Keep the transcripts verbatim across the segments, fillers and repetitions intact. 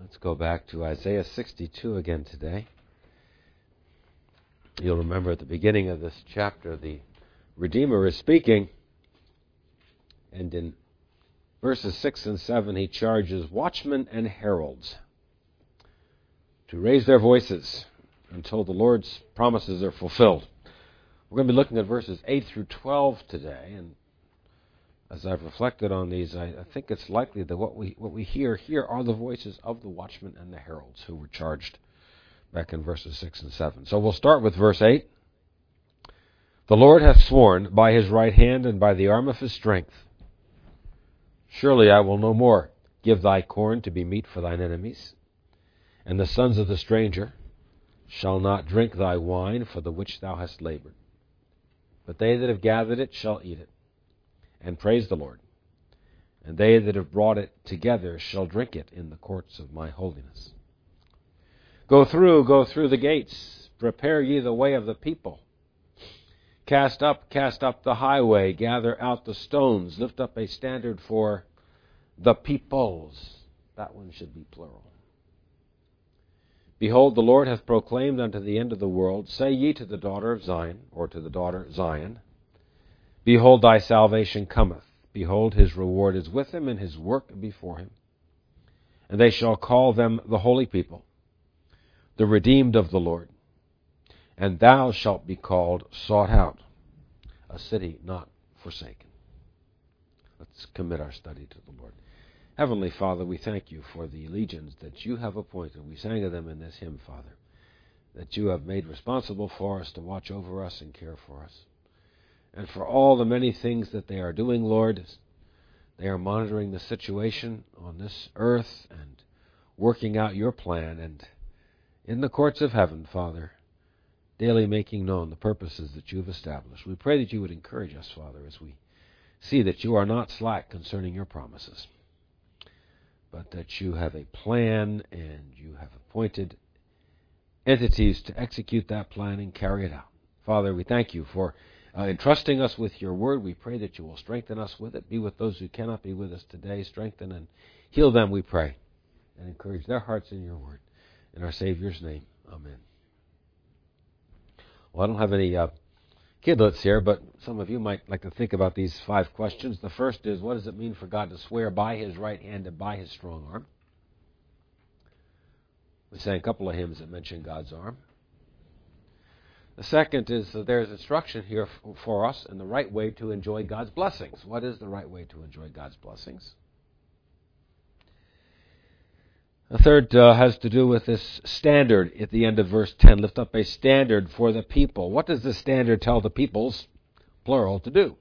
Let's go back to Isaiah sixty-two again today. You'll remember at the beginning of this chapter, the Redeemer is speaking, and in verses six and seven, he charges watchmen and heralds to raise their voices until the Lord's promises are fulfilled. We're going to be looking at verses eight through twelve today, and as I've reflected on these, I, I think it's likely that what we what we hear here are the voices of the watchmen and the heralds who were charged back in verses six and seven. So we'll start with verse eight. The Lord hath sworn by his right hand and by the arm of his strength, surely I will no more give thy corn to be meat for thine enemies, and the sons of the stranger shall not drink thy wine for the which thou hast labored. But they that have gathered it shall eat it, and praise the Lord. And they that have brought it together shall drink it in the courts of my holiness. Go through, go through the gates, prepare ye the way of the people. Cast up, cast up the highway, gather out the stones, lift up a standard for the peoples. That one should be plural. Behold, the Lord hath proclaimed unto the end of the world, say ye to the daughter of Zion, or to the daughter Zion, behold, thy salvation cometh. Behold, his reward is with him, and his work before him. And they shall call them the holy people, the redeemed of the Lord. And thou shalt be called sought out, a city not forsaken. Let's commit our study to the Lord. Heavenly Father, we thank you for the legions that you have appointed. We sang of them in this hymn, Father, that you have made responsible for us to watch over us and care for us. And for all the many things that they are doing, Lord, they are monitoring the situation on this earth and working out your plan, and in the courts of heaven, Father, daily making known the purposes that you have established. We pray that you would encourage us, Father, as we see that you are not slack concerning your promises, but that you have a plan and you have appointed entities to execute that plan and carry it out. Father, we thank you for uh, entrusting us with your word. We pray that you will strengthen us with it. Be with those who cannot be with us today. Strengthen and heal them, we pray, and encourage their hearts in your word. In our Savior's name, amen. Well, I don't have any uh, kidlets here, but some of you might like to think about these five questions. The first is, what does it mean for God to swear by his right hand and by his strong arm? We sang a couple of hymns that mention God's arm. The second is that there's instruction here f- for us in the right way to enjoy God's blessings. What is the right way to enjoy God's blessings? The third uh, has to do with this standard at the end of verse ten. Lift up a standard for the people. What does the standard tell the peoples, plural, to do?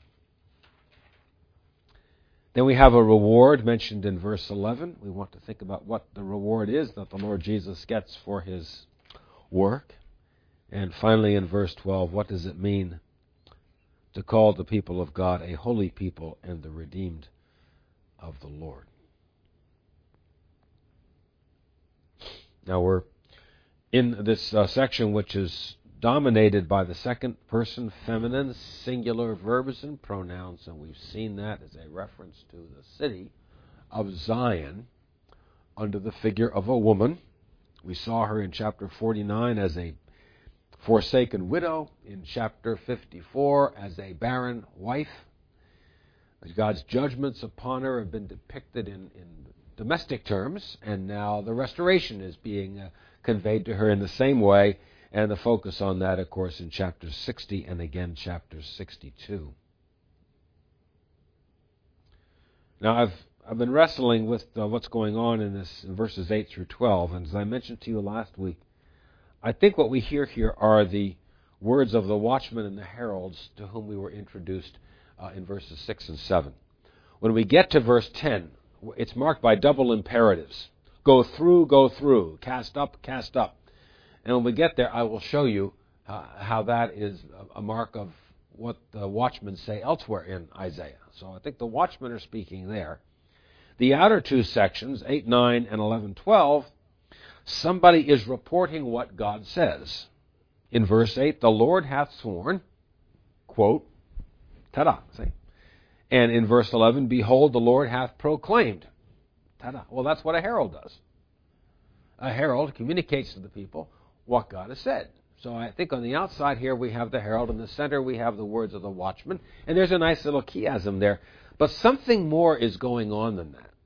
Then we have a reward mentioned in verse eleven. We want to think about what the reward is that the Lord Jesus gets for his work. And finally in verse twelve, what does it mean to call the people of God a holy people and the redeemed of the Lord? Now we're in this uh, section which is dominated by the second person feminine singular verbs and pronouns, and we've seen that as a reference to the city of Zion under the figure of a woman. We saw her in chapter forty-nine as a forsaken widow, in chapter fifty-four as a barren wife. God's judgments upon her have been depicted in, in domestic terms, and now the restoration is being uh, conveyed to her in the same way, and the focus on that, of course, in chapter sixty and again chapter sixty-two. Now, I've I've been wrestling with uh, what's going on in this in verses eight through twelve, and as I mentioned to you last week, I think what we hear here are the words of the watchmen and the heralds to whom we were introduced uh, in verses six and seven. When we get to verse ten, it's marked by double imperatives. Go through, go through. Cast up, cast up. And when we get there, I will show you uh, how that is a mark of what the watchmen say elsewhere in Isaiah. So I think the watchmen are speaking there. The outer two sections, eight, nine, and eleven, twelve, somebody is reporting what God says. In verse eight, the Lord hath sworn, quote, ta-da, see? And in verse eleven, behold, the Lord hath proclaimed. Ta-da. Well, that's what a herald does. A herald communicates to the people what God has said. So I think on the outside here we have the herald, in the center we have the words of the watchman, and there's a nice little chiasm there. But something more is going on than that.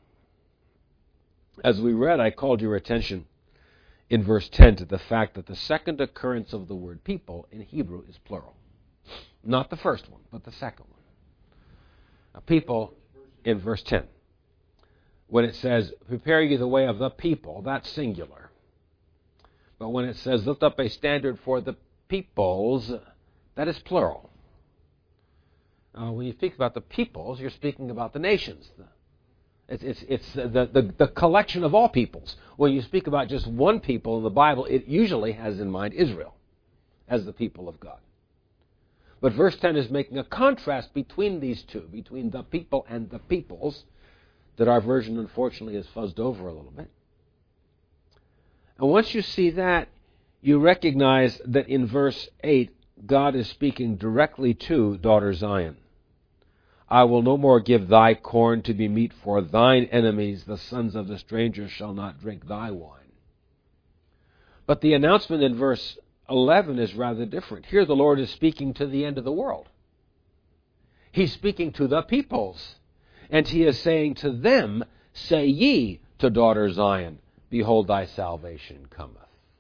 As we read, I called your attention in verse ten to the fact that the second occurrence of the word people in Hebrew is plural. Not the first one, but the second one. Now, people in verse ten. When it says, prepare you the way of the people, that's singular. But when it says, lift up a standard for the peoples, that is plural. Uh, when you speak about the peoples, you're speaking about the nations. It's, it's, it's the, the, the collection of all peoples. When you speak about just one people in the Bible, it usually has in mind Israel as the people of God. But verse ten is making a contrast between these two, between the people and the peoples, that our version, unfortunately, is fuzzed over a little bit. And once you see that, you recognize that in verse eight, God is speaking directly to daughter Zion. I will no more give thy corn to be meat for thine enemies. The sons of the stranger shall not drink thy wine. But the announcement in verse eleven is rather different. Here the Lord is speaking to the end of the world. He's speaking to the peoples. And he is saying to them, say ye to daughter Zion, behold thy salvation cometh.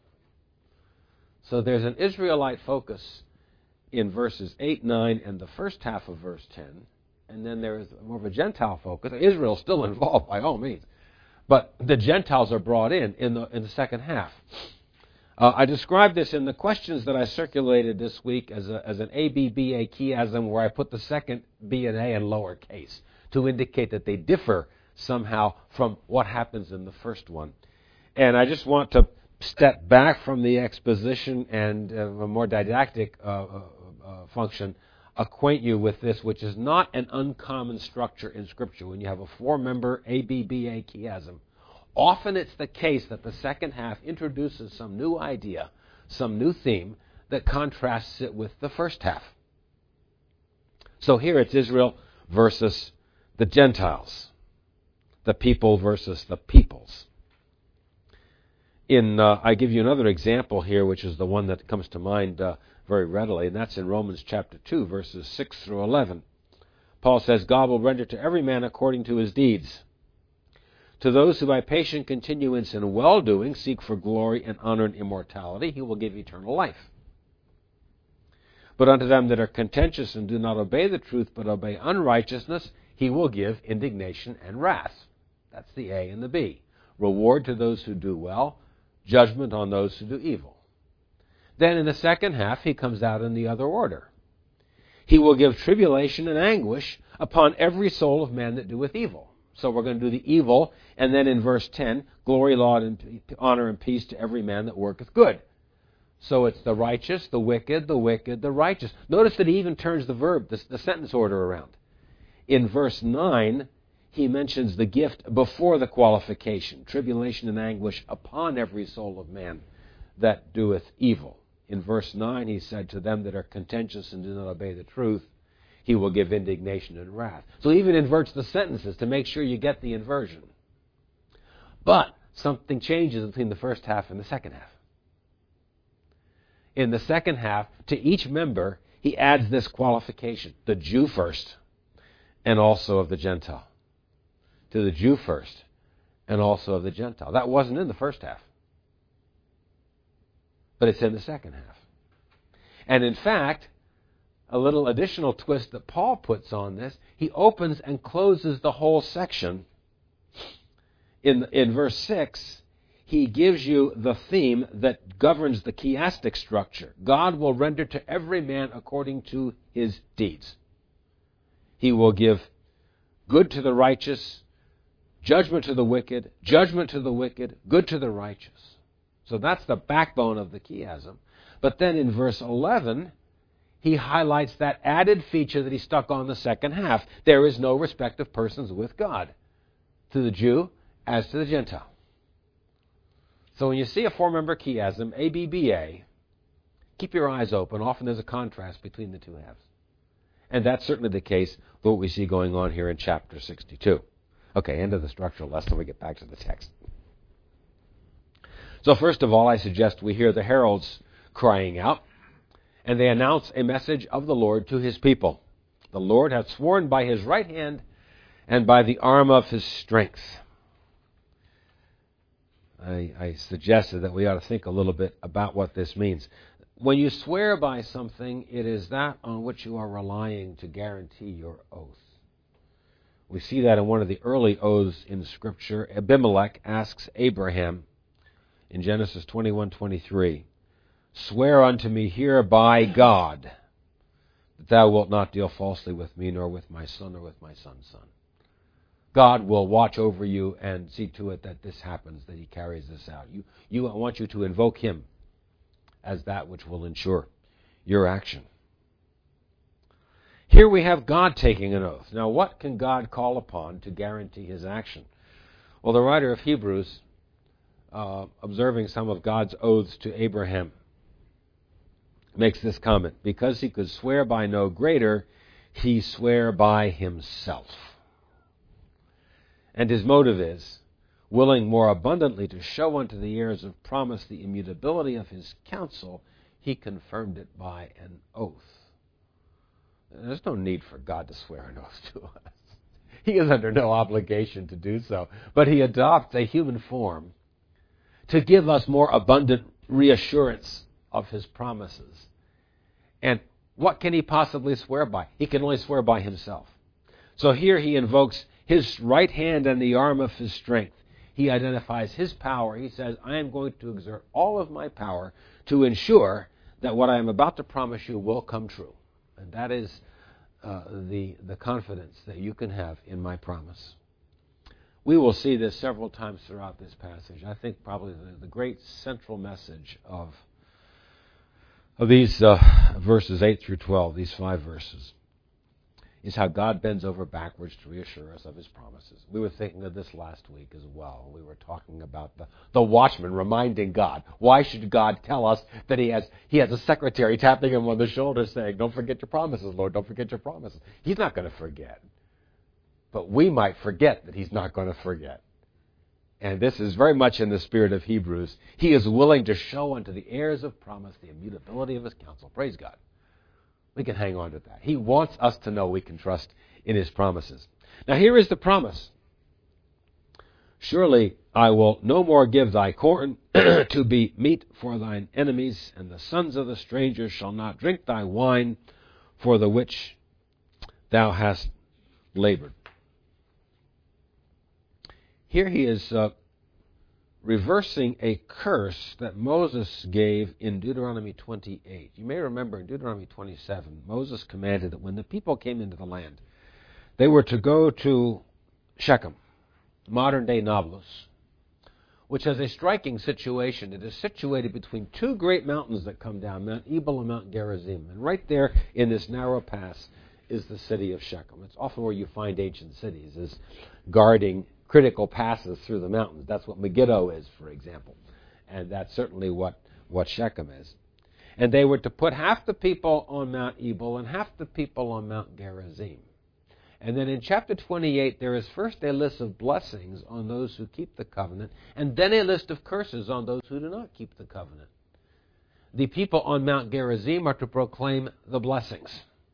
So there's an Israelite focus in verses eight, nine, and the first half of verse ten. And then there is more of a Gentile focus. Israel's still involved by all means. But the Gentiles are brought in in the, in the second half. Uh, I described this in the questions that I circulated this week as, a, as an A B B A chiasm, where I put the second B and A in lowercase to indicate that they differ somehow from what happens in the first one. And I just want to step back from the exposition and uh, a more didactic uh, uh, uh, function, acquaint you with this, which is not an uncommon structure in Scripture. When you have a four-member A B B A chiasm, often it's the case that the second half introduces some new idea, some new theme that contrasts it with the first half. So here it's Israel versus the Gentiles, the people versus the peoples. In uh, I give you another example here, which is the one that comes to mind uh, very readily, and that's in Romans chapter two, verses six through eleven. Paul says, God will render to every man according to his deeds. To those who by patient continuance in well-doing seek for glory and honor and immortality, he will give eternal life. But unto them that are contentious and do not obey the truth, but obey unrighteousness, he will give indignation and wrath. That's the A and the B. Reward to those who do well, judgment on those who do evil. Then in the second half, he comes out in the other order. He will give tribulation and anguish upon every soul of man that doeth evil. So we're going to do the evil, and then in verse ten, glory, laud, and honor and peace to every man that worketh good. So it's the righteous, the wicked, the wicked, the righteous. Notice that he even turns the verb, the, the sentence order around. In verse nine, he mentions the gift before the qualification, tribulation and anguish upon every soul of man that doeth evil. In verse nine, he said, to them that are contentious and do not obey the truth, he will give indignation and wrath. So he even inverts the sentences to make sure you get the inversion. But something changes between the first half and the second half. In the second half, to each member, he adds this qualification, the Jew first, and also of the Gentile. To the Jew first, and also of the Gentile. That wasn't in the first half. But it's in the second half. And in fact, a little additional twist that Paul puts on this, he opens and closes the whole section. In, in verse six, he gives you the theme that governs the chiastic structure. God will render to every man according to his deeds. He will give good to the righteous, judgment to the wicked, judgment to the wicked, good to the righteous. So that's the backbone of the chiasm. But then in verse eleven, he highlights that added feature that he stuck on the second half. There is no respect of persons with God, to the Jew as to the Gentile. So when you see a four-member chiasm, A B B A, keep your eyes open. Often there's a contrast between the two halves. And that's certainly the case with what we see going on here in chapter sixty-two. Okay, end of the structural lesson. We get back to the text. So first of all, I suggest we hear the heralds crying out, and they announce a message of the Lord to his people. The Lord hath sworn by his right hand and by the arm of his strength. I, I suggested that we ought to think a little bit about what this means. When you swear by something, it is that on which you are relying to guarantee your oath. We see that in one of the early oaths in Scripture. Abimelech asks Abraham in Genesis twenty-one twenty-three, "Swear unto me here by God that thou wilt not deal falsely with me, nor with my son, nor with my son's son." God will watch over you and see to it that this happens, that he carries this out. You, you I want you to invoke him as that which will ensure your action. Here we have God taking an oath. Now, what can God call upon to guarantee his action? Well, the writer of Hebrews, uh, observing some of God's oaths to Abraham, makes this comment: because he could swear by no greater, he sware by himself. And his motive is, willing more abundantly to show unto the heirs of promise the immutability of his counsel, he confirmed it by an oath. There's no need for God to swear an oath to us. He is under no obligation to do so. But he adopts a human form to give us more abundant reassurance of his promises. And what can he possibly swear by? He can only swear by himself. So here he invokes his right hand and the arm of his strength. He identifies his power. He says, I am going to exert all of my power to ensure that what I am about to promise you will come true. And that is uh, the, the confidence that you can have in my promise. We will see this several times throughout this passage. I think probably the, the great central message of, of these uh, verses eight through twelve, these five verses, is how God bends over backwards to reassure us of his promises. We were thinking of this last week as well. We were talking about the, the watchman reminding God. Why should God tell us that he has he has a secretary tapping him on the shoulder saying, don't forget your promises, Lord, don't forget your promises. He's not going to forget. But we might forget that he's not going to forget. And this is very much in the spirit of Hebrews. He is willing to show unto the heirs of promise the immutability of his counsel. Praise God. We can hang on to that. He wants us to know we can trust in his promises. Now here is the promise. Surely I will no more give thy corn to be meat for thine enemies, and the sons of the strangers shall not drink thy wine, for the which thou hast labored. Here he is uh, reversing a curse that Moses gave in Deuteronomy twenty-eight. You may remember in Deuteronomy twenty-seven, Moses commanded that when the people came into the land, they were to go to Shechem, modern-day Nablus, which has a striking situation. It is situated between two great mountains that come down, Mount Ebal and Mount Gerizim. And right there in this narrow pass is the city of Shechem. It's often where you find ancient cities, is guarding critical passes through the mountains. That's what Megiddo is, for example. And that's certainly what, what Shechem is. And they were to put half the people on Mount Ebal and half the people on Mount Gerizim. And then in chapter twenty-eight, there is first a list of blessings on those who keep the covenant, and then a list of curses on those who do not keep the covenant. The people on Mount Gerizim are to proclaim the blessings.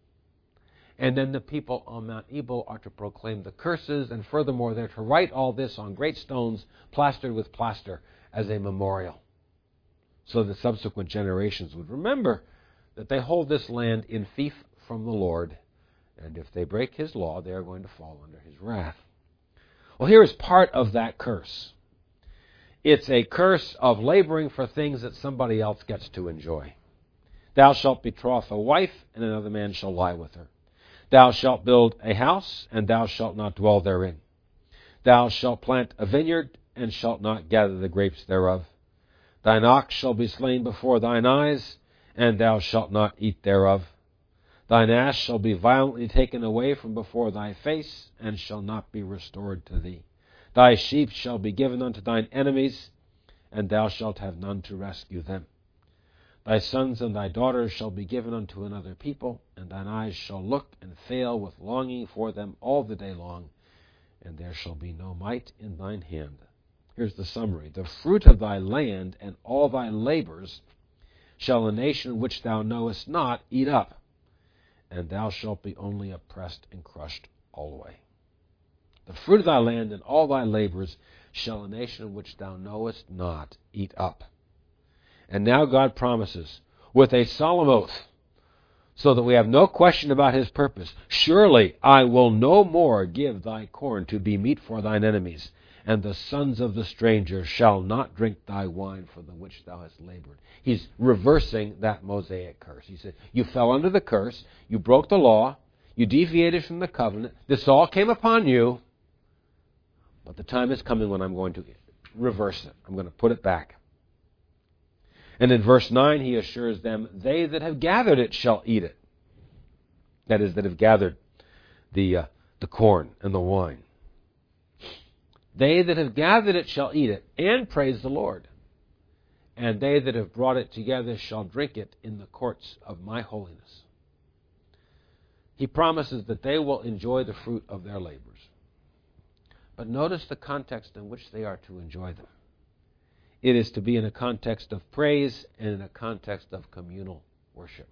And then the people on Mount Ebal are to proclaim the curses, and furthermore, they're to write all this on great stones plastered with plaster as a memorial, so that subsequent generations would remember that they hold this land in fief from the Lord, and if they break his law, they are going to fall under his wrath. Well, here is part of that curse. It's a curse of laboring for things that somebody else gets to enjoy. Thou shalt betroth a wife, and another man shall lie with her. Thou shalt build a house, and thou shalt not dwell therein. Thou shalt plant a vineyard, and shalt not gather the grapes thereof. Thine ox shall be slain before thine eyes, and thou shalt not eat thereof. Thine ass shall be violently taken away from before thy face, and shall not be restored to thee. Thy sheep shall be given unto thine enemies, and thou shalt have none to rescue them. Thy sons and thy daughters shall be given unto another people, and thine eyes shall look and fail with longing for them all the day long, and there shall be no might in thine hand. Here's the summary. The fruit of thy land and all thy labors shall a nation which thou knowest not eat up, and thou shalt be only oppressed and crushed alway. The fruit of thy land and all thy labors shall a nation which thou knowest not eat up. And now God promises, with a solemn oath, so that we have no question about his purpose, surely I will no more give thy corn to be meat for thine enemies, and the sons of the stranger shall not drink thy wine for the which thou hast labored. He's reversing that Mosaic curse. He said, you fell under the curse, you broke the law, you deviated from the covenant, this all came upon you, but the time is coming when I'm going to reverse it. I'm going to put it back. And in verse nine, he assures them, they that have gathered it shall eat it. That is, that have gathered the, uh, the corn and the wine. They that have gathered it shall eat it, and praise the Lord. And they that have brought it together shall drink it in the courts of my holiness. He promises that they will enjoy the fruit of their labors. But notice the context in which they are to enjoy them. It is to be in a context of praise and in a context of communal worship.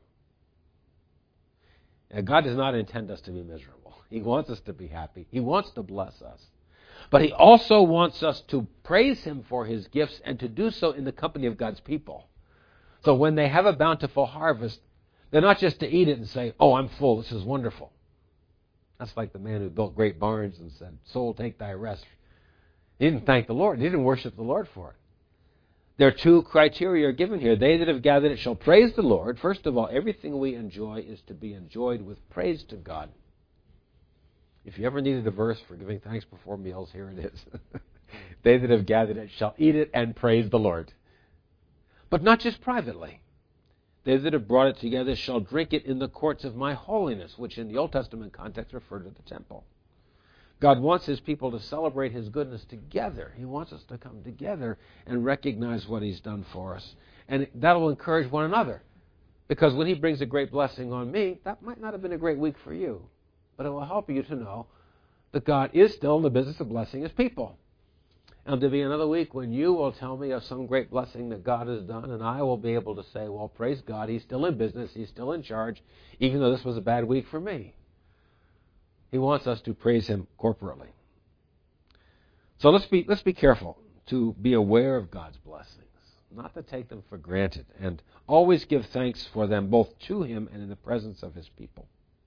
And God does not intend us to be miserable. He wants us to be happy. He wants to bless us. But he also wants us to praise him for his gifts and to do so in the company of God's people. So when they have a bountiful harvest, they're not just to eat it and say, oh, I'm full, this is wonderful. That's like the man who built great barns and said, soul, take thy rest. He didn't thank the Lord. He didn't worship the Lord for it. There are two criteria given here. They that have gathered it shall praise the Lord. First of all, everything we enjoy is to be enjoyed with praise to God. If you ever needed a verse for giving thanks before meals, here it is. They that have gathered it shall eat it and praise the Lord. But not just privately. They that have brought it together shall drink it in the courts of my holiness, which in the Old Testament context referred to the temple. God wants his people to celebrate his goodness together. He wants us to come together and recognize what he's done for us. And that will encourage one another. Because when he brings a great blessing on me, that might not have been a great week for you. But it will help you to know that God is still in the business of blessing his people. And there'll be another week when you will tell me of some great blessing that God has done, and I will be able to say, well, praise God, he's still in business, he's still in charge, even though this was a bad week for me. He wants us to praise him corporately. So let's be let's be careful to be aware of God's blessings, not to take them for granted, and always give thanks for them both to him and in the presence of his people.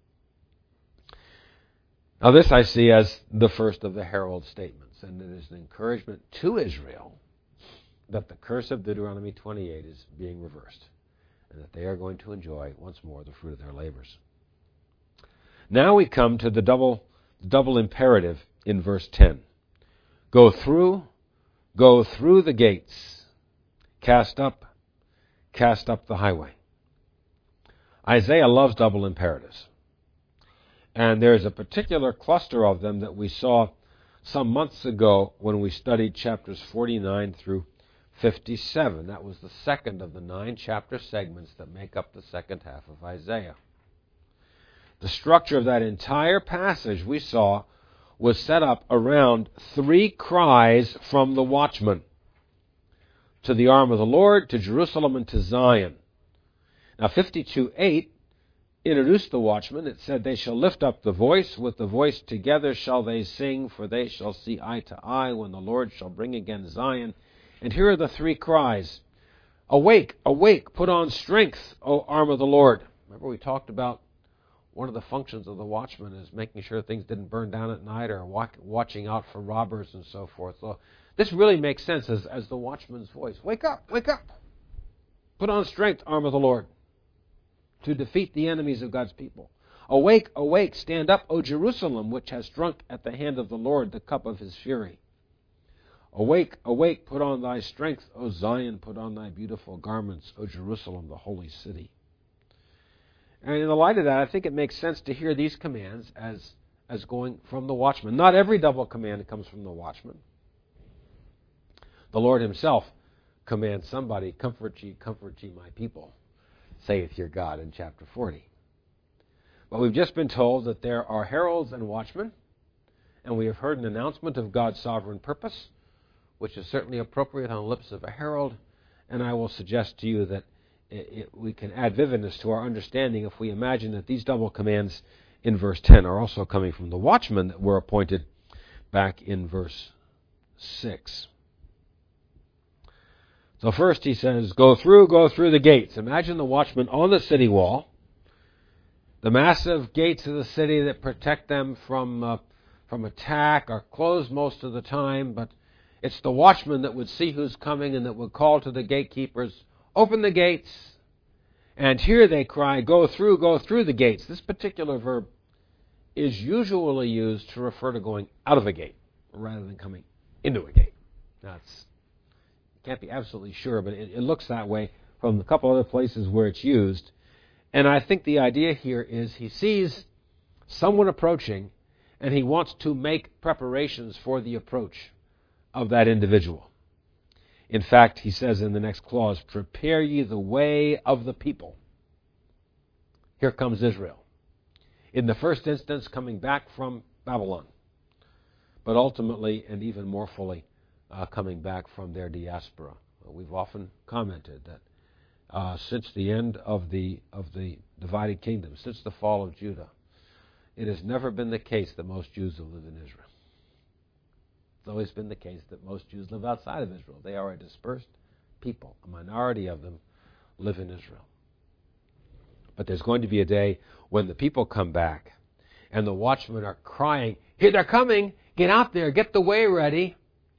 Now this I see as the first of the herald statements, and it is an encouragement to Israel that the curse of Deuteronomy twenty-eight is being reversed, and that they are going to enjoy once more the fruit of their labors. Now we come to the double, double imperative in verse ten. Go through, go through the gates, cast up, cast up the highway. Isaiah loves double imperatives. And there's a particular cluster of them that we saw some months ago when we studied chapters forty-nine through fifty-seven. That was the second of the nine chapter segments that make up the second half of Isaiah. The structure of that entire passage we saw was set up around three cries from the watchman. To the arm of the Lord, to Jerusalem, and to Zion. Now fifty-two eight introduced the watchman. It said, they shall lift up the voice, with the voice together shall they sing, for they shall see eye to eye when the Lord shall bring again Zion. And here are the three cries. Awake, awake, put on strength, O arm of the Lord. Remember we talked about one of the functions of the watchman is making sure things didn't burn down at night or walk, watching out for robbers and so forth. So this really makes sense as, as the watchman's voice. Wake up, wake up. Put on strength, arm of the Lord, to defeat the enemies of God's people. Awake, awake, stand up, O Jerusalem, which has drunk at the hand of the Lord the cup of his fury. Awake, awake, put on thy strength, O Zion, put on thy beautiful garments, O Jerusalem, the holy city. And in the light of that, I think it makes sense to hear these commands as, as going from the watchman. Not every double command comes from the watchman. The Lord himself commands somebody, comfort ye, comfort ye my people, saith your God in chapter forty. But we've just been told that there are heralds and watchmen, and we have heard an announcement of God's sovereign purpose, which is certainly appropriate on the lips of a herald, and I will suggest to you that it, it, we can add vividness to our understanding if we imagine that these double commands in verse ten are also coming from the watchmen that were appointed back in verse six. So first he says, go through, go through the gates. Imagine the watchmen on the city wall, the massive gates of the city that protect them from uh, from attack are closed most of the time, but it's the watchman that would see who's coming and that would call to the gatekeepers, open the gates. And here they cry, go through, go through the gates. This particular verb is usually used to refer to going out of a gate rather than coming into a gate. That's can't be absolutely sure, but it, it looks that way from a couple other places where it's used. And I think the idea here is he sees someone approaching, and he wants to make preparations for the approach of that individual. In fact, he says in the next clause, prepare ye the way of the people. Here comes Israel. In the first instance, coming back from Babylon, but ultimately, and even more fully, Uh, coming back from their diaspora. We've often commented that uh, since the end of the of the divided kingdom, since the fall of Judah, it has never been the case that most Jews have lived in Israel. It's always been the case that most Jews live outside of Israel. They are a dispersed people. A minority of them live in Israel. But there's going to be a day when the people come back and the watchmen are crying, here they're coming, get out there, get the way ready.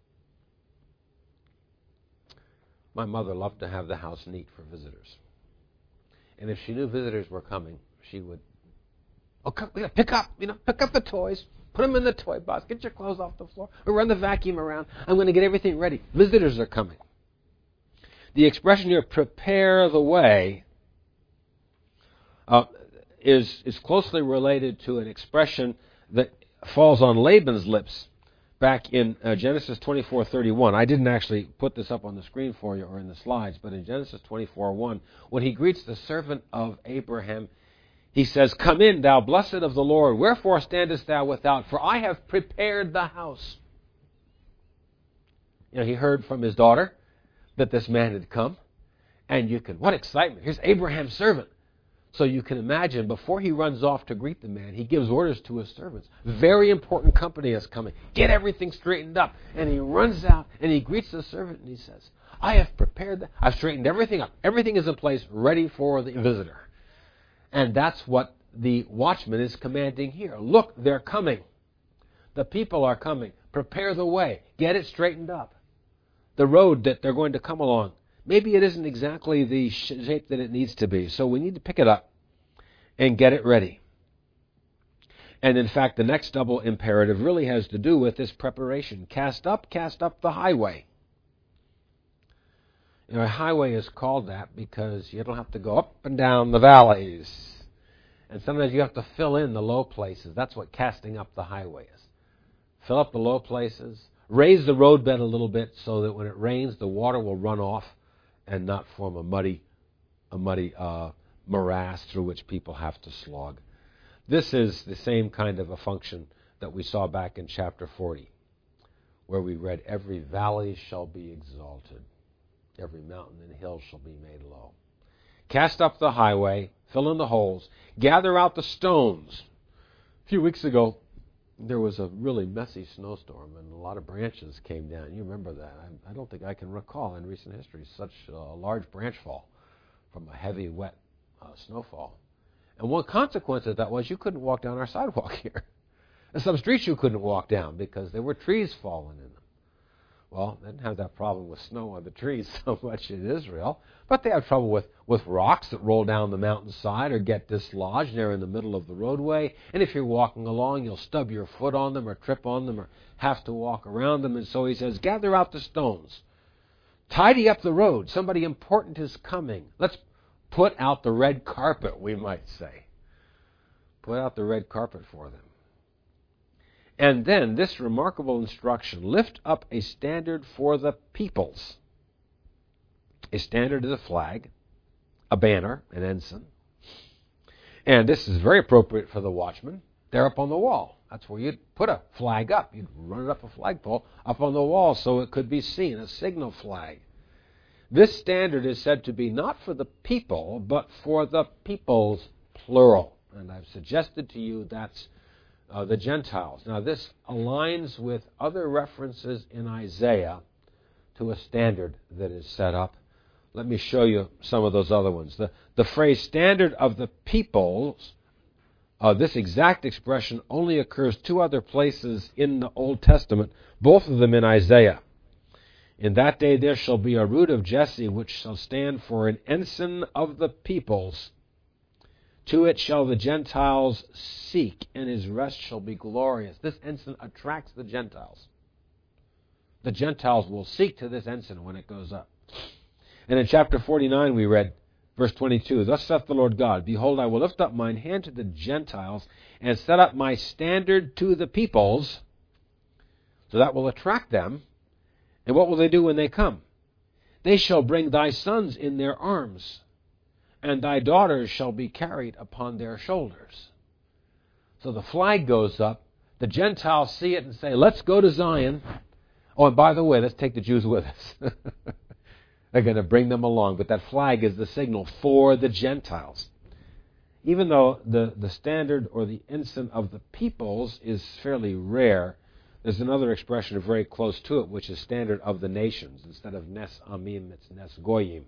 My mother loved to have the house neat for visitors. And if she knew visitors were coming, she would, oh, come, pick up, you know, pick up the toys, put them in the toy box, get your clothes off the floor, or run the vacuum around. I'm going to get everything ready. Visitors are coming. The expression here, prepare the way, uh, is, is closely related to an expression that falls on Laban's lips back in uh, Genesis twenty-four thirty-one. I didn't actually put this up on the screen for you or in the slides, but in Genesis twenty-four one, when he greets the servant of Abraham, he says, come in, thou blessed of the Lord. Wherefore standest thou without? For I have prepared the house. You know, he heard from his daughter that this man had come. And you can, what excitement. Here's Abraham's servant. So you can imagine, before he runs off to greet the man, he gives orders to his servants. Very important company is coming. Get everything straightened up. And he runs out and he greets the servant and he says, I have prepared, the, I've straightened everything up. Everything is in place, ready for the visitor. And that's what the watchman is commanding here. Look, they're coming. The people are coming. Prepare the way. Get it straightened up. The road that they're going to come along, maybe it isn't exactly the shape that it needs to be. So we need to pick it up and get it ready. And in fact, the next double imperative really has to do with this preparation. Cast up, cast up the highway. You know, a highway is called that because you don't have to go up and down the valleys. And sometimes you have to fill in the low places. That's what casting up the highway is. Fill up the low places. Raise the roadbed a little bit so that when it rains, the water will run off and not form a muddy, a muddy uh, morass through which people have to slog. This is the same kind of a function that we saw back in chapter forty, where we read, every valley shall be exalted, every mountain and hill shall be made low. Cast up the highway, fill in the holes, gather out the stones. A few weeks ago, there was a really messy snowstorm, and a lot of branches came down. You remember that. I, I don't think I can recall in recent history such a large branch fall from a heavy, wet uh, snowfall. And one consequence of that was you couldn't walk down our sidewalk here. And some streets you couldn't walk down because there were trees falling in them. Well, they didn't have that problem with snow on the trees so much in Israel, but they have trouble with, with rocks that roll down the mountainside or get dislodged. They're in the middle of the roadway, and if you're walking along, you'll stub your foot on them or trip on them or have to walk around them. And so he says, gather out the stones. Tidy up the road. Somebody important is coming. Let's put out the red carpet, we might say. Put out the red carpet for them. And then this remarkable instruction, lift up a standard for the peoples. A standard is a flag, a banner, an ensign. And this is very appropriate for the watchmen. They're up on the wall. That's where you'd put a flag up. You'd run it up a flagpole up on the wall so it could be seen, a signal flag. This standard is said to be not for the people, but for the peoples, plural. And I've suggested to you that's uh, the Gentiles. Now, this aligns with other references in Isaiah to a standard that is set up. Let me show you some of those other ones. The, the phrase standard of the peoples, uh, this exact expression only occurs two other places in the Old Testament, both of them in Isaiah. In that day there shall be a root of Jesse, which shall stand for an ensign of the peoples. To it shall the Gentiles seek, and his rest shall be glorious. This ensign attracts the Gentiles. The Gentiles will seek to this ensign when it goes up. And in chapter forty-nine we read, verse twenty-two, Thus saith the Lord God, Behold, I will lift up mine hand to the Gentiles, and set up my standard to the peoples. So that will attract them. And what will they do when they come? They shall bring thy sons in their arms, and thy daughters shall be carried upon their shoulders. So the flag goes up. The Gentiles see it and say, let's go to Zion. Oh, and by the way, let's take the Jews with us. They're going to bring them along. But that flag is the signal for the Gentiles. Even though the, the standard or the ensign of the peoples is fairly rare, there's another expression very close to it, which is standard of the nations. Instead of Nes Amim, it's Nes Goyim.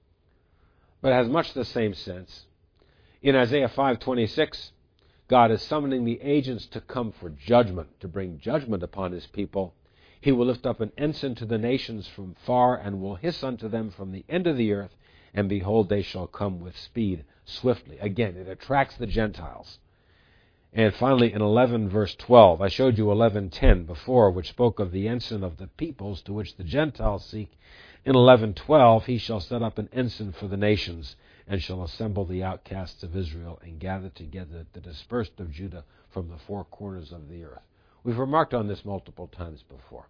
But it has much the same sense. In Isaiah five twenty-six, God is summoning the agents to come for judgment, to bring judgment upon his people. He will lift up an ensign to the nations from far, and will hiss unto them from the end of the earth, and behold, they shall come with speed, swiftly. Again, it attracts the Gentiles. And finally, in eleven verse twelve, I showed you eleven ten before, which spoke of the ensign of the peoples to which the Gentiles seek. In eleven twelve, he shall set up an ensign for the nations, and shall assemble the outcasts of Israel, and gather together the dispersed of Judah from the four corners of the earth. We've remarked on this multiple times before.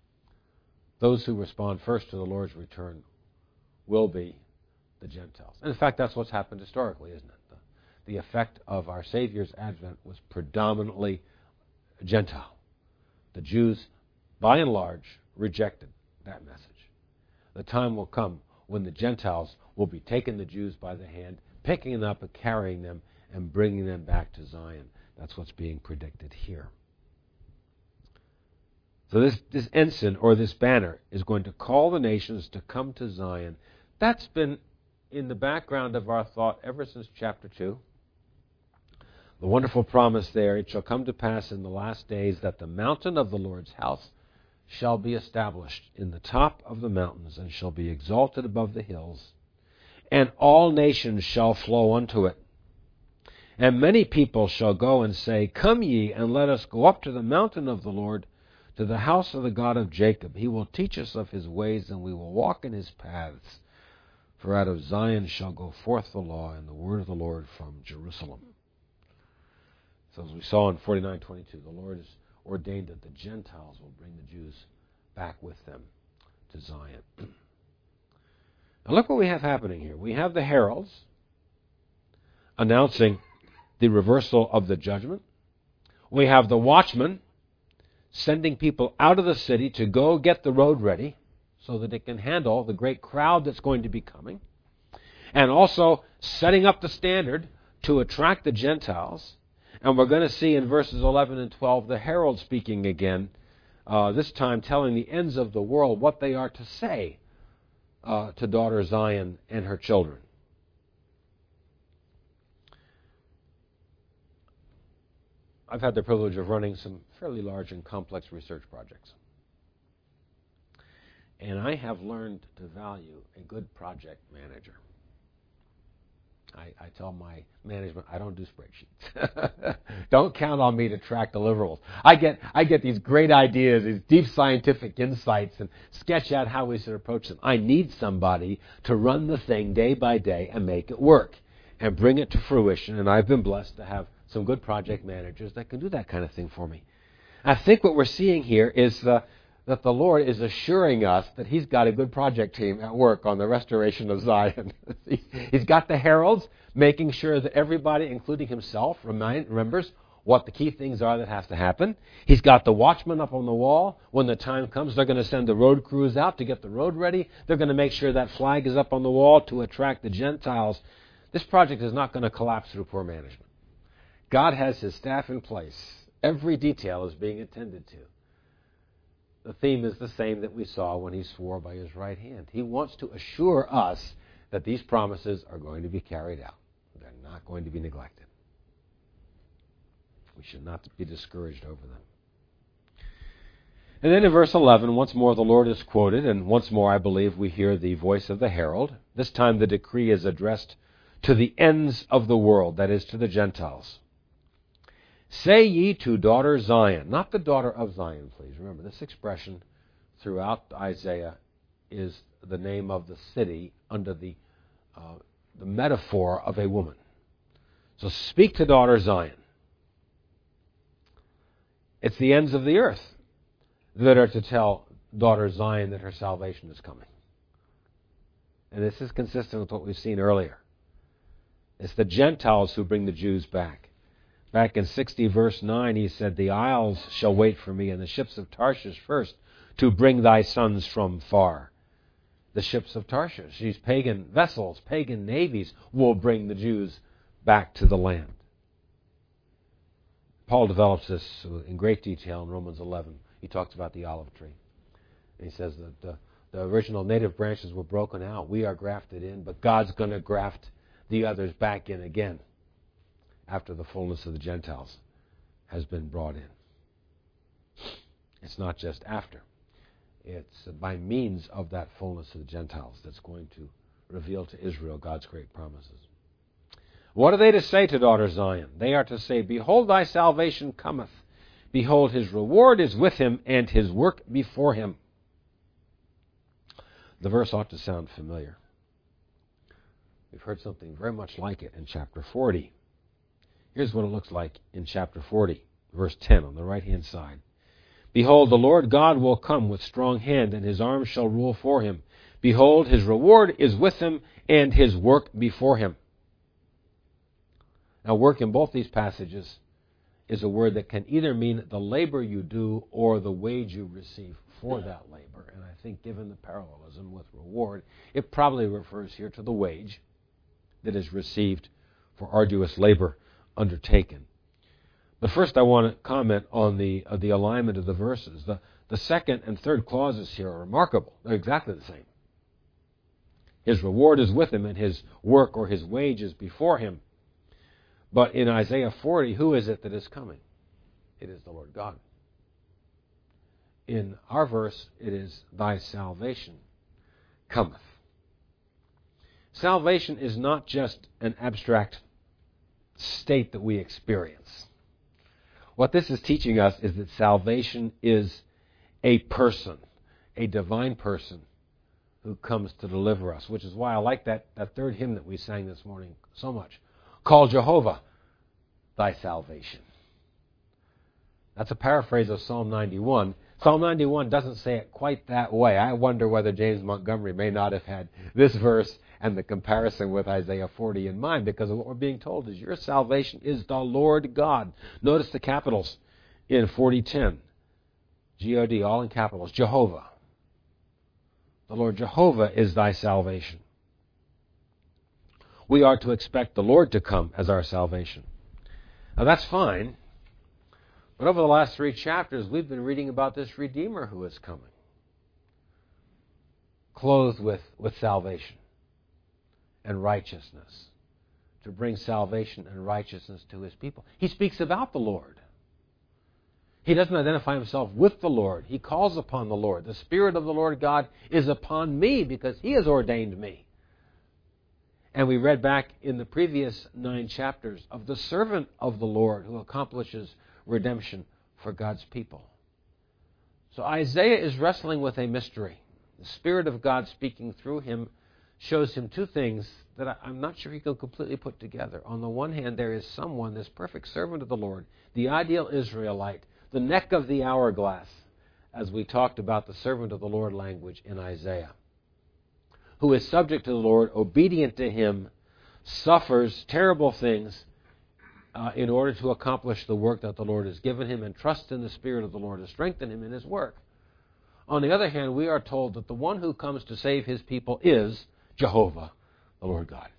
Those who respond first to the Lord's return will be the Gentiles. And in fact, that's what's happened historically, isn't it? The effect of our Savior's advent was predominantly Gentile. The Jews, by and large, rejected that message. The time will come when the Gentiles will be taking the Jews by the hand, picking them up and carrying them and bringing them back to Zion. That's what's being predicted here. So this, this ensign or this banner is going to call the nations to come to Zion. That's been in the background of our thought ever since chapter two. The wonderful promise there, it shall come to pass in the last days that the mountain of the Lord's house shall be established in the top of the mountains, and shall be exalted above the hills, and all nations shall flow unto it. And many people shall go and say, Come ye, and let us go up to the mountain of the Lord, to the house of the God of Jacob. He will teach us of his ways, and we will walk in his paths. For out of Zion shall go forth the law, and the word of the Lord from Jerusalem. So as we saw in forty-nine twenty-two, the Lord has ordained that the Gentiles will bring the Jews back with them to Zion. Now look what we have happening here. We have the heralds announcing the reversal of the judgment. We have the watchmen sending people out of the city to go get the road ready so that it can handle the great crowd that's going to be coming. And also setting up the standard to attract the Gentiles. And we're going to see in verses eleven and twelve the herald speaking again, uh, this time telling the ends of the world what they are to say uh, to daughter Zion and her children. I've had the privilege of running some fairly large and complex research projects. And I have learned to value a good project manager. I, I tell my management, I don't do spreadsheets. Don't count on me to track deliverables. I get I get these great ideas, these deep scientific insights, and sketch out how we should approach them. I need somebody to run the thing day by day and make it work and bring it to fruition. And I've been blessed to have some good project managers that can do that kind of thing for me. I think what we're seeing here is the that the Lord is assuring us that he's got a good project team at work on the restoration of Zion. He's got the heralds making sure that everybody, including himself, remind, remembers what the key things are that have to happen. He's got the watchmen up on the wall. When the time comes, they're going to send the road crews out to get the road ready. They're going to make sure that flag is up on the wall to attract the Gentiles. This project is not going to collapse through poor management. God has his staff in place. Every detail is being attended to. The theme is the same that we saw when he swore by his right hand. He wants to assure us that these promises are going to be carried out. They're not going to be neglected. We should not be discouraged over them. And then in verse eleven, once more the Lord is quoted, and once more I believe we hear the voice of the herald. This time the decree is addressed to the ends of the world, that is, to the Gentiles. Say ye to daughter Zion, not the daughter of Zion, please. Remember, this expression throughout Isaiah is the name of the city under the, uh, the metaphor of a woman. So speak to daughter Zion. It's the ends of the earth that are to tell daughter Zion that her salvation is coming. And this is consistent with what we've seen earlier. It's the Gentiles who bring the Jews back. Back in sixty verse nine, he said, the isles shall wait for me, and the ships of Tarshish first, to bring thy sons from far. The ships of Tarshish, these pagan vessels, pagan navies, will bring the Jews back to the land. Paul develops this in great detail in Romans eleven. He talks about the olive tree. And he says that the, the original native branches were broken out. We are grafted in, but God's going to graft the others back in again after the fullness of the Gentiles has been brought in. It's not just after. It's by means of that fullness of the Gentiles that's going to reveal to Israel God's great promises. What are they to say to daughter Zion? They are to say, behold, thy salvation cometh. Behold, his reward is with him, and his work before him. The verse ought to sound familiar. We've heard something very much like it in chapter forty. Here's what it looks like in chapter forty, verse ten, on the right-hand side. Behold, the Lord God will come with strong hand, and his arm shall rule for him. Behold, his reward is with him, and his work before him. Now, work in both these passages is a word that can either mean the labor you do or the wage you receive for that labor. And I think given the parallelism with reward, it probably refers here to the wage that is received for arduous labor undertaken. But first I want to comment on the uh, the alignment of the verses. The, the second and third clauses here are remarkable. They're exactly the same. His reward is with him, and his work or his wage is before him. But in Isaiah forty, who is it that is coming? It is the Lord God. In our verse, it is thy salvation cometh. Salvation is not just an abstract state that we experience. What this is teaching us is that salvation is a person, a divine person who comes to deliver us, which is why I like that, that third hymn that we sang this morning so much. Call Jehovah thy salvation. That's a paraphrase of Psalm ninety-one. Psalm ninety-one doesn't say it quite that way. I wonder whether James Montgomery may not have had this verse and the comparison with Isaiah forty in mind, because of what we're being told is your salvation is the Lord God. Notice the capitals in forty ten. G O D, all in capitals. Jehovah. The Lord Jehovah is thy salvation. We are to expect the Lord to come as our salvation. Now that's fine, but over the last three chapters we've been reading about this Redeemer who is coming, clothed with, with salvation and righteousness, to bring salvation and righteousness to his people. He speaks about the Lord. He doesn't identify himself with the Lord. He calls upon the Lord. The Spirit of the Lord God is upon me because he has ordained me. And we read back in the previous nine chapters of the servant of the Lord who accomplishes redemption for God's people. So Isaiah is wrestling with a mystery. The Spirit of God speaking through him shows him two things that I'm not sure he can completely put together. On the one hand, there is someone, this perfect servant of the Lord, the ideal Israelite, the neck of the hourglass, as we talked about the servant of the Lord language in Isaiah, who is subject to the Lord, obedient to him, suffers terrible things, uh, in order to accomplish the work that the Lord has given him, and trust in the Spirit of the Lord to strengthen him in his work. On the other hand, we are told that the one who comes to save his people is Jehovah, the Lord God.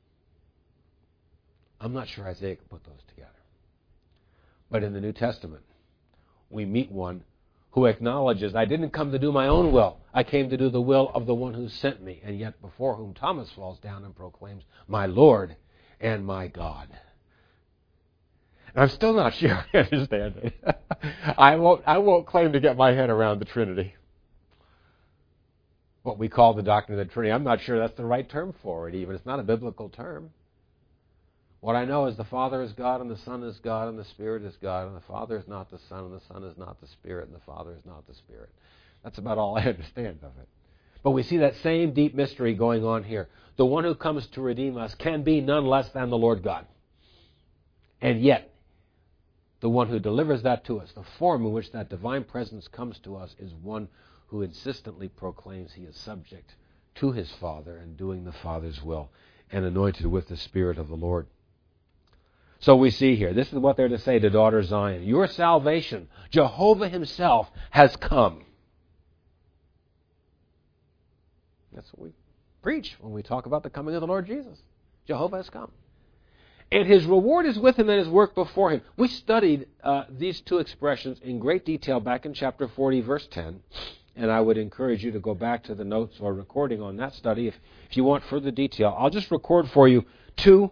I'm not sure Isaiah could put those together. But in the New Testament, we meet one who acknowledges, I didn't come to do my own will. I came to do the will of the one who sent me, and yet before whom Thomas falls down and proclaims, my Lord and my God. And I'm still not sure I understand it. I won't, I won't claim to get my head around the Trinity. What we call the doctrine of the Trinity. I'm not sure that's the right term for it even. It's not a biblical term. What I know is the Father is God, and the Son is God, and the Spirit is God, and the Father is not the Son, and the Son is not the Spirit, and the Father is not the Spirit. That's about all I understand of it. But we see that same deep mystery going on here. The one who comes to redeem us can be none less than the Lord God. And yet, the one who delivers that to us, the form in which that divine presence comes to us, is one who insistently proclaims he is subject to his Father and doing the Father's will, and anointed with the Spirit of the Lord. So we see here, this is what they're to say to daughter Zion. Your salvation, Jehovah himself, has come. That's what we preach when we talk about the coming of the Lord Jesus. Jehovah has come. And his reward is with him and his work before him. We studied uh, these two expressions in great detail back in chapter forty, verse ten. And I would encourage you to go back to the notes or recording on that study if, if you want further detail. I'll just record for you two.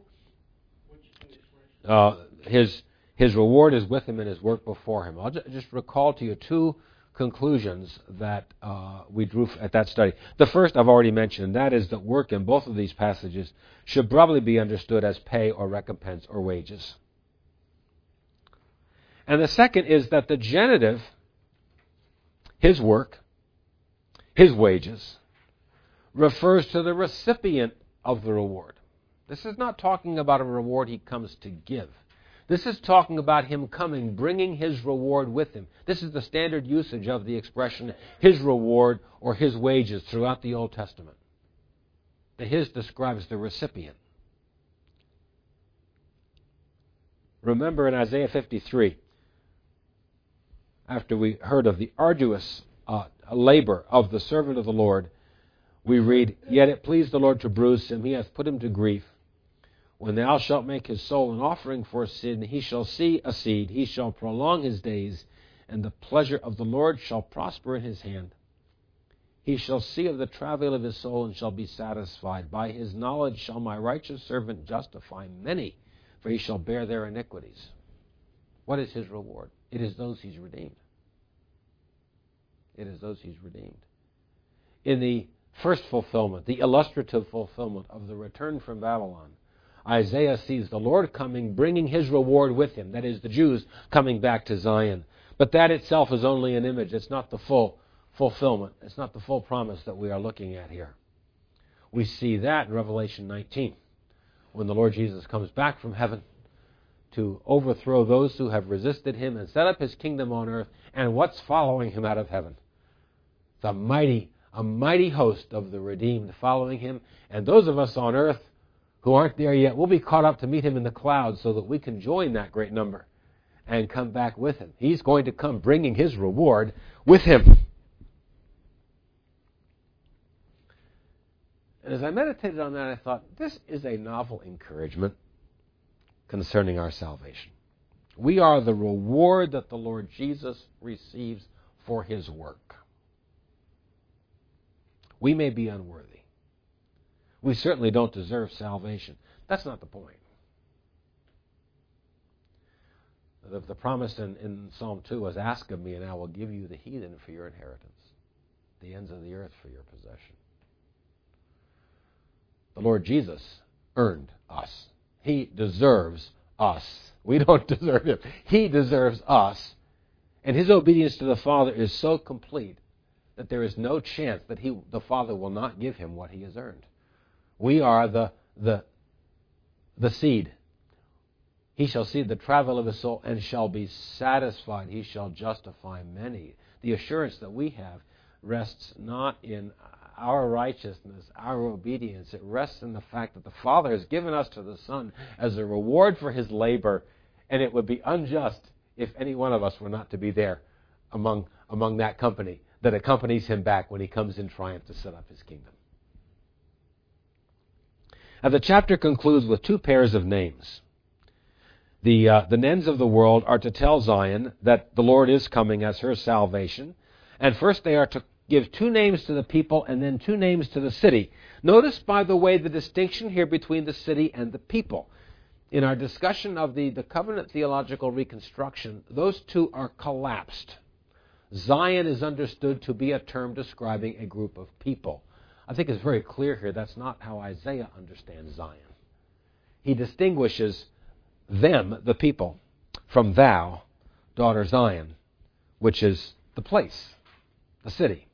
Uh, his his reward is with him and his work before him. I'll ju- just recall to you two conclusions that uh, we drew at that study. The first I've already mentioned, and that is that work in both of these passages should probably be understood as pay or recompense or wages. And the second is that the genitive, his work, his wages, refers to the recipient of the reward. This is not talking about a reward he comes to give. This is talking about him coming, bringing his reward with him. This is the standard usage of the expression, his reward or his wages, throughout the Old Testament. The his describes the recipient. Remember in Isaiah fifty-three, after we heard of the arduous uh, labor of the servant of the Lord, we read, Yet it pleased the Lord to bruise him, he hath put him to grief. When thou shalt make his soul an offering for sin, he shall see a seed, he shall prolong his days, and the pleasure of the Lord shall prosper in his hand. He shall see of the travail of his soul, and shall be satisfied. By his knowledge shall my righteous servant justify many, for he shall bear their iniquities. What is his reward? It is those he's redeemed. It is those he's redeemed. In the first fulfillment, the illustrative fulfillment of the return from Babylon, Isaiah sees the Lord coming, bringing his reward with him. That is, the Jews coming back to Zion. But that itself is only an image. It's not the full fulfillment. It's not the full promise that we are looking at here. We see that in Revelation nineteen, when the Lord Jesus comes back from heaven to overthrow those who have resisted him and set up his kingdom on earth. And what's following him out of heaven? The mighty, a mighty host of the redeemed following him. And those of us on earth who aren't there yet, we'll be caught up to meet him in the clouds so that we can join that great number and come back with him. He's going to come bringing his reward with him. And as I meditated on that, I thought, this is a novel encouragement concerning our salvation. We are the reward that the Lord Jesus receives for his work. We may be unworthy. We certainly don't deserve salvation. That's not the point. The, the promise in, in Psalm two was, Ask of me, and I will give you the heathen for your inheritance, the ends of the earth for your possession. The Lord Jesus earned us. He deserves us. We don't deserve him. He deserves us. And his obedience to the Father is so complete that there is no chance that he, the Father will not give him what he has earned. We are the, the, the seed. He shall see the travail of his soul and shall be satisfied. He shall justify many. The assurance that we have rests not in our righteousness, our obedience. It rests in the fact that the Father has given us to the Son as a reward for his labor, and it would be unjust if any one of us were not to be there among, among that company that accompanies him back when he comes in triumph to set up his kingdom. Now, the chapter concludes with two pairs of names. The, uh, the ends of the world are to tell Zion that the Lord is coming as her salvation. And first they are to give two names to the people and then two names to the city. Notice, by the way, the distinction here between the city and the people. In our discussion of the, the covenant theological reconstruction, those two are collapsed. Zion is understood to be a term describing a group of people. I think it's very clear here that's not how Isaiah understands Zion. He distinguishes them, the people, from thou, daughter Zion, which is the place, the city.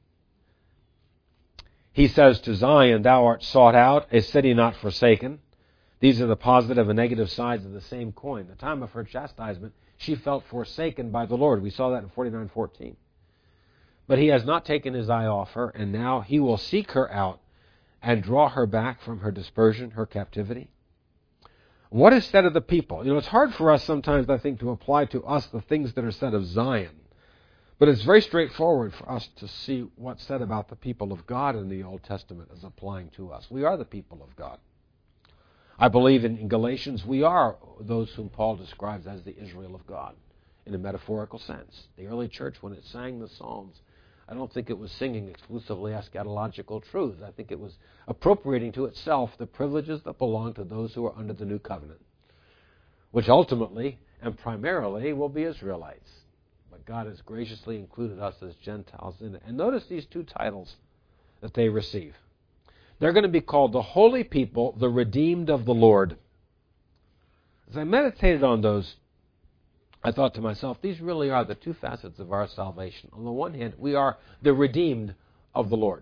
He says to Zion, thou art sought out, a city not forsaken. These are the positive and negative sides of the same coin. At the time of her chastisement, she felt forsaken by the Lord. We saw that in forty-nine fourteen. But he has not taken his eye off her, and now he will seek her out and draw her back from her dispersion, her captivity. What is said of the people? You know, it's hard for us sometimes, I think, to apply to us the things that are said of Zion. But it's very straightforward for us to see what's said about the people of God in the Old Testament as applying to us. We are the people of God. I believe in, in Galatians we are those whom Paul describes as the Israel of God in a metaphorical sense. The early church, when it sang the Psalms, I don't think it was singing exclusively eschatological truths. I think it was appropriating to itself the privileges that belong to those who are under the new covenant, which ultimately and primarily will be Israelites. But God has graciously included us as Gentiles in it. And notice these two titles that they receive. They're going to be called the holy people, the redeemed of the Lord. As I meditated on those, I thought to myself, these really are the two facets of our salvation. On the one hand, we are the redeemed of the Lord.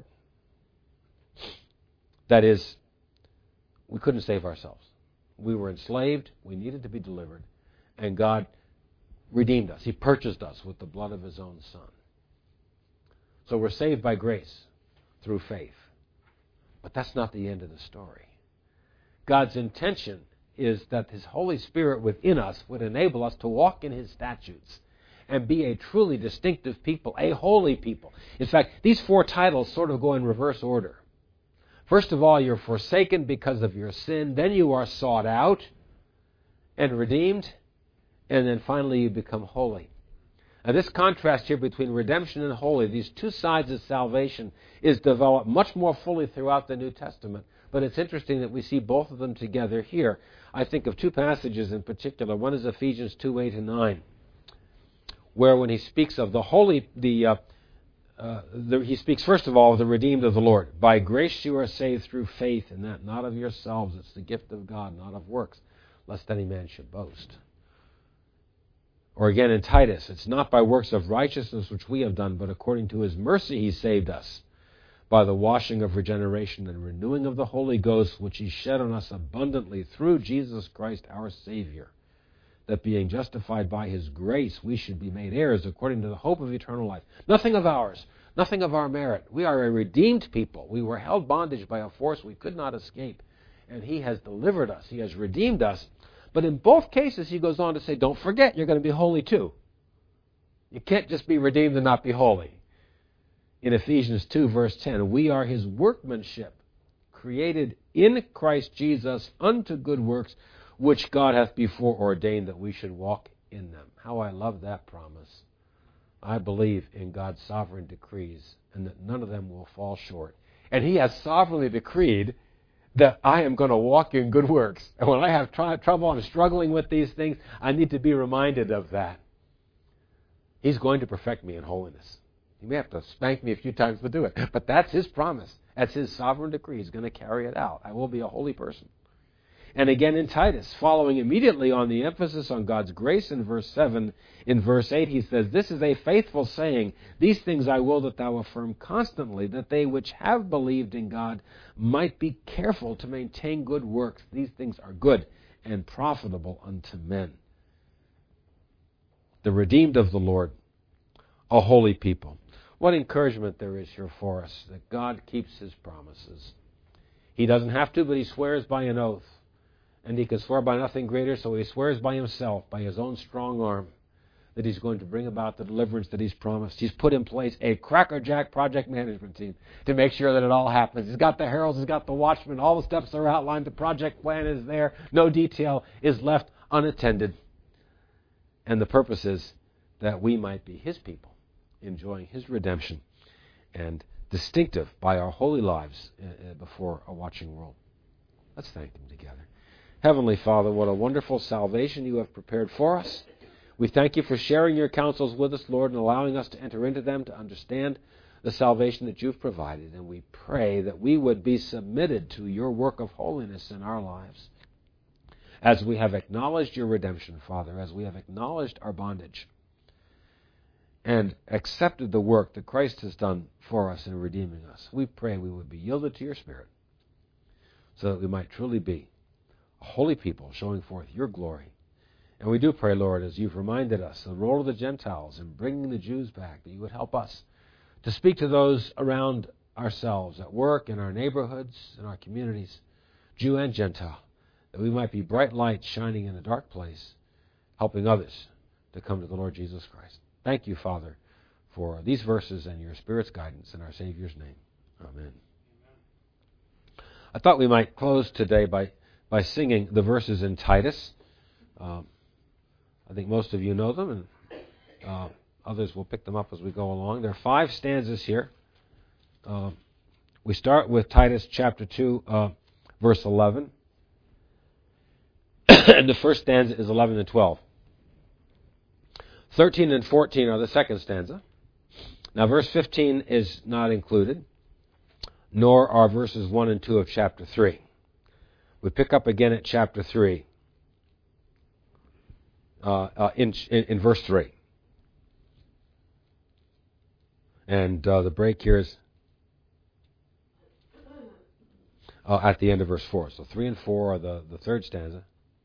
That is, we couldn't save ourselves. We were enslaved, we needed to be delivered, and God redeemed us. He purchased us with the blood of his own Son. So we're saved by grace through faith. But that's not the end of the story. God's intention is that his Holy Spirit within us would enable us to walk in his statutes and be a truly distinctive people, a holy people. In fact, these four titles sort of go in reverse order. First of all, you're forsaken because of your sin. Then you are sought out and redeemed. And then finally you become holy. Now this contrast here between redemption and holy, these two sides of salvation, is developed much more fully throughout the New Testament. But it's interesting that we see both of them together here. I think of two passages in particular. One is Ephesians two, eight and nine, where when he speaks of the holy, the, uh, uh, the he speaks first of all of the redeemed of the Lord. By grace you are saved through faith, and that not of yourselves. It's the gift of God, not of works, lest any man should boast. Or again in Titus, it's not by works of righteousness which we have done, but according to his mercy he saved us, by the washing of regeneration and renewing of the Holy Ghost, which he shed on us abundantly through Jesus Christ our Savior, that being justified by his grace, we should be made heirs according to the hope of eternal life. Nothing of ours, nothing of our merit. We are a redeemed people. We were held bondage by a force we could not escape, and he has delivered us. He has redeemed us. But in both cases, he goes on to say, don't forget, you're going to be holy too. You can't just be redeemed and not be holy. In Ephesians two, verse ten, we are his workmanship, created in Christ Jesus unto good works, which God hath before ordained that we should walk in them. How I love that promise. I believe in God's sovereign decrees, and that none of them will fall short. And he has sovereignly decreed that I am going to walk in good works. And when I have tr- trouble, I'm struggling with these things, I need to be reminded of that. He's going to perfect me in holiness. He may have to spank me a few times to do it, but that's his promise. That's his sovereign decree. He's going to carry it out. I will be a holy person. And again in Titus, following immediately on the emphasis on God's grace in verse seven, in verse eight he says, this is a faithful saying, these things I will that thou affirm constantly, that they which have believed in God might be careful to maintain good works. These things are good and profitable unto men. The redeemed of the Lord, a holy people. What encouragement there is here for us, that God keeps His promises. He doesn't have to, but He swears by an oath. And He can swear by nothing greater, so He swears by Himself, by His own strong arm, that He's going to bring about the deliverance that He's promised. He's put in place a crackerjack project management team to make sure that it all happens. He's got the heralds, He's got the watchmen, all the steps are outlined, the project plan is there, no detail is left unattended. And the purpose is that we might be His people, enjoying His redemption and distinctive by our holy lives before a watching world. Let's thank Him together. Heavenly Father, what a wonderful salvation You have prepared for us. We thank You for sharing Your counsels with us, Lord, and allowing us to enter into them to understand the salvation that You've provided. And we pray that we would be submitted to Your work of holiness in our lives. As we have acknowledged Your redemption, Father, as we have acknowledged our bondage, and accepted the work that Christ has done for us in redeeming us, we pray we would be yielded to Your Spirit, so that we might truly be a holy people showing forth Your glory. And we do pray, Lord, as You've reminded us, the role of the Gentiles in bringing the Jews back, that You would help us to speak to those around ourselves, at work, in our neighborhoods, in our communities, Jew and Gentile, that we might be bright lights shining in a dark place, helping others to come to the Lord Jesus Christ. Thank You, Father, for these verses and Your Spirit's guidance in our Savior's name. Amen. I thought we might close today by, by singing the verses in Titus. Um, I think most of you know them, and uh, others will pick them up as we go along. There are five stanzas here. Uh, we start with Titus chapter two, uh, verse eleven. And the first stanza is eleven and twelve. thirteen and fourteen are the second stanza. Now, verse fifteen is not included, nor are verses one and two of chapter three. We pick up again at chapter three. Uh, uh, in, in, in verse three. And uh, the break here is uh, at the end of verse four. So three and four are the, the third stanza.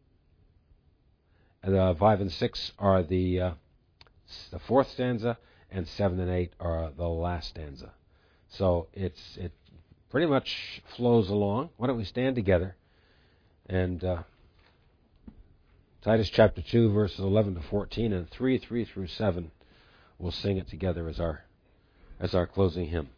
And uh, five and six are the, uh, the fourth stanza, and seven and eight are the last stanza. So it's it pretty much flows along. Why don't we stand together and... Uh, Titus chapter two, verses eleven to fourteen, and three, three through seven. We'll sing it together as our as our closing hymn.